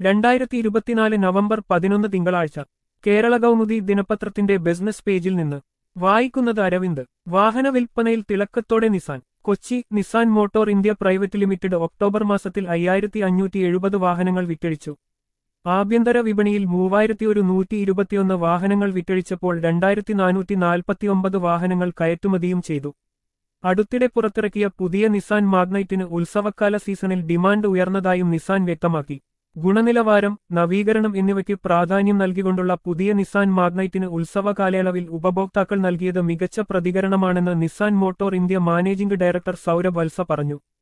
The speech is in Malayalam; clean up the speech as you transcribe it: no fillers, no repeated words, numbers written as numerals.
2024 നവംബർ 11 തിങ്കളാഴ്ച കേരള കൗമുദി ദിനപത്രത്തിന്റെ ബിസിനസ് പേജിൽ നിന്ന് വായിക്കുന്നത് അരവിന്ദ്. വാഹന വിൽപ്പനയിൽ തിളക്കത്തോടെ Nissan. Kochi. Nissan motor India private limited October മാസത്തിൽ 5570 വാഹനങ്ങൾ വിറ്റഴിച്ചു. ആഭ്യന്തര വിപണിയിൽ 3121 വാഹനങ്ങൾ വിറ്റഴിച്ചപ്പോൾ 2449 വാഹനങ്ങൾ കയറ്റുമതിയും ചെയ്തു. അടുത്തിടെ പുറത്തിറക്കിയ പുതിയ നിസാൻ മാഗ്നൈറ്റിന് ഉത്സവകാല സീസണിൽ ഡിമാൻഡ് ഉയർന്നതായും നിസാൻ വ്യക്തമാക്കി. ഗുണനിലവാരം, നവീകരണം എന്നിവയ്ക്ക് പ്രാധാന്യം നൽകിക്കൊണ്ടുള്ള പുതിയ നിസാൻ മാഗ്നൈറ്റിന് ഉത്സവ കാലയളവിൽ ഉപഭോക്താക്കൾ നൽകിയത് മികച്ച പ്രതികരണമാണെന്ന് Nissan motor India managing director Saurabh Vatsa പറഞ്ഞു.